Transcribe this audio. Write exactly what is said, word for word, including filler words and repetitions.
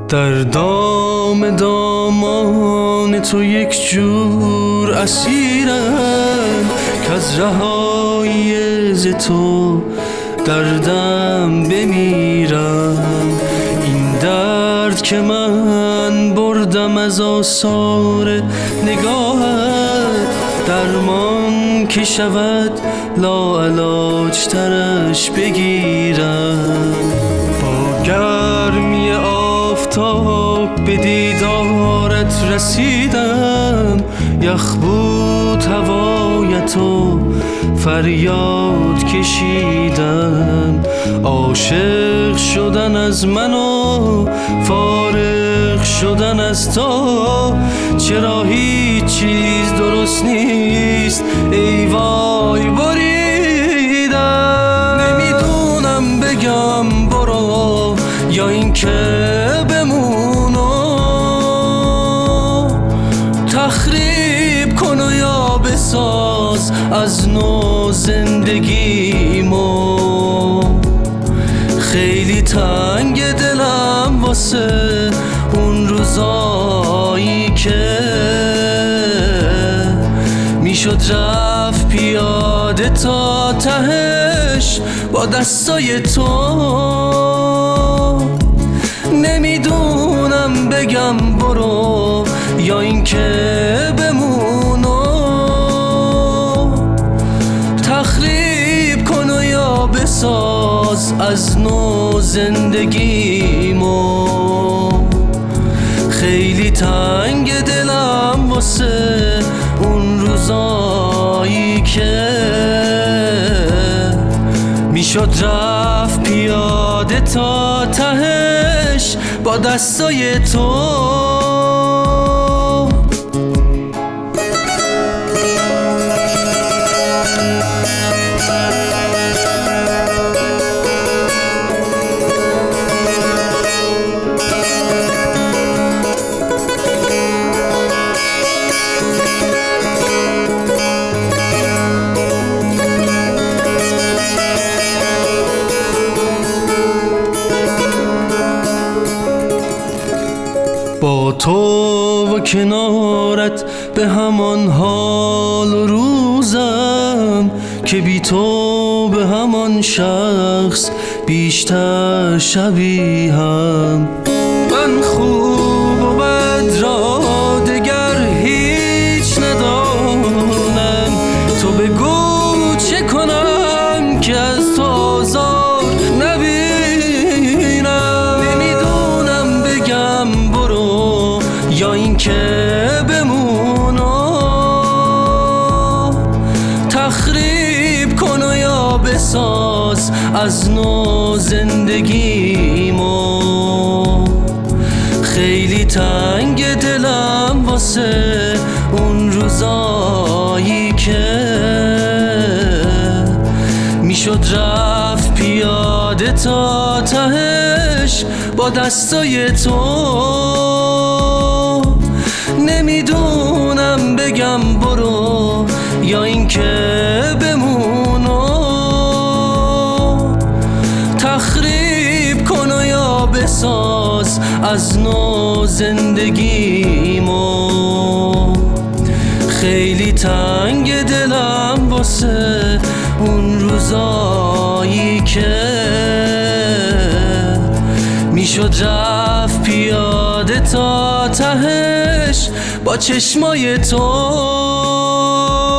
در دام دامان تو یک جور اسیرم که از رهایی ز تو دردم بمیرم. این درد که من بردم از آثار نگاهت، درمان که شود لاعلاج ترش بگیرم. با گرمی آفتاب به دیدارت رسیدم، یخ بود هوایتو فریاد کشیدم. عاشق شدن از من و فارغ شدن از تو، چرا هیچ چیز درست نیست ای وای بریدم. نمیدونم بگم برو یا این که بمونو، تخریب کن و یا بساز از نو زندگیمو. خیلی تنگ دلم واسه اون روزایی که میشد رفت پیاده تا تهش با دستای تو. نمیدونم بگم برو یا این که بمونو، تخریب کن و یا بساز از نو زندگیمو. خیلی تنگ دلم واسه اون روزایی که میشد رفت پیاده تا تهش با دستای تو. با تو و کنارت به همان حال و روزم، که بی تو به همان شخص بیشتر شبیهم. من خوب و بد را دگر هیچ ندانم، تو بگو چه کنم که از تو آزار نبینم. نمیدونم بگم برو یا این که بمونو، تخریب کن و یا بساز از نو زندگیمو. خیلی تنگ دلم واسه اون روزایی که میشد رفت پیاده تا تهش با دستای تو. نمیدونم بگم برو یا این که بمونو، تخریب کن و یا بساز از نو زندگیمو. خیلی تنگ دلم واسه اون روزایی که میشد رفت پیاده تا تهش با چشمای تو.